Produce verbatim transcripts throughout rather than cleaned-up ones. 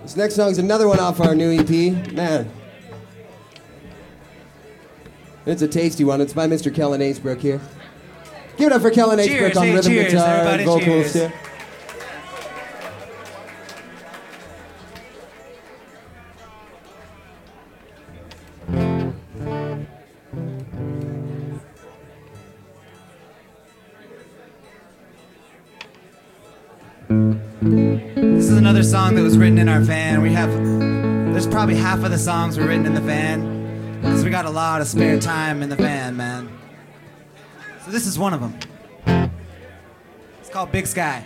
This next song's another one off our new E P. Man. It's a tasty one. It's by Mister Kellen Acebrook here. Give it up for Kellen Cheers, Acebrook on hey, rhythm cheers, guitar everybody, and vocals cheers. here. This is another song that was written in our van. We have, there's probably half of the songs were written in the van, because we got a lot of spare time in the van, man. So this is one of them. It's called Big Sky.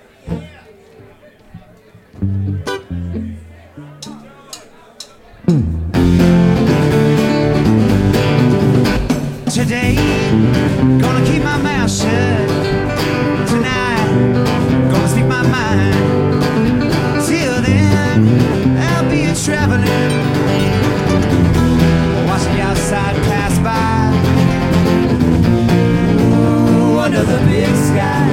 Today, gonna keep my mouth shut. Tonight, gonna speak my mind. Till then, I'll be a traveling, watch the outside pass by. Ooh, under the big sky.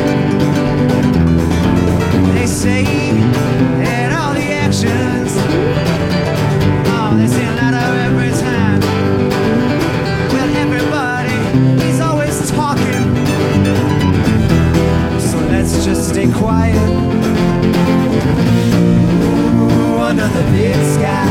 They say that all the actions, oh, they say a lot of every time. Well, everybody, he's always talking, so let's just stay quiet. Ooh, under the big sky.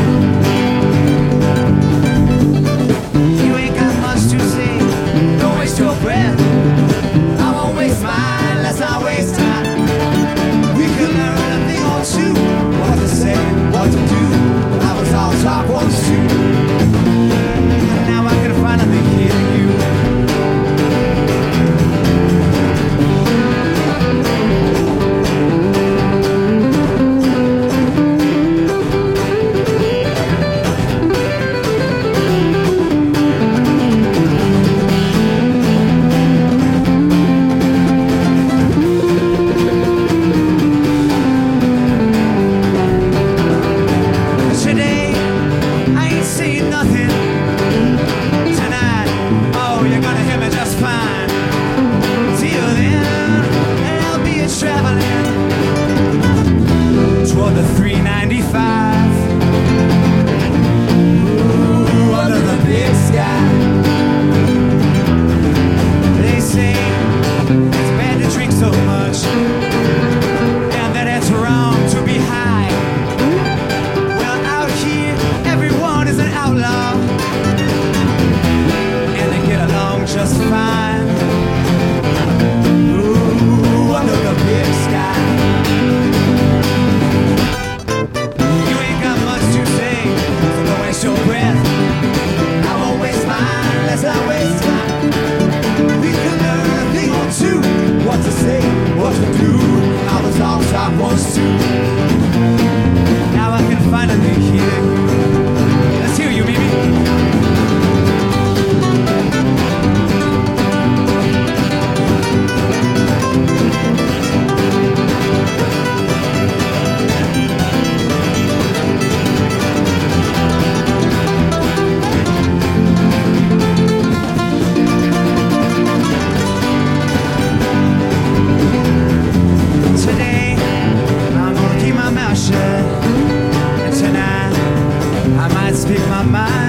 You ain't got much to say, don't waste your breath. I won't waste mine, let's not waste time. We could learn a thing or two, what to say, what to do. I was all talk once too, and now I can finally hear you. Today, I ain't saying nothing. Tonight, oh, you're gonna hear me just fine. Till then, I'll be a traveling toward the three ninety-five. Ooh, under the big sky. They say it's bad to drink so much, and that it's wrong to be high. Well, out here, everyone is an outlaw, and they get along just fine. Ooh, under the big sky. You ain't got much to say, so don't waste your breath. I won't waste mine, let's not waste time. We can learn a thing or two, what to say, what to do. I was all talk once too. Now I can finally hear you. Let's hear you, baby. Today, I'm gonna keep my mouth shut, and tonight I might speak my mind.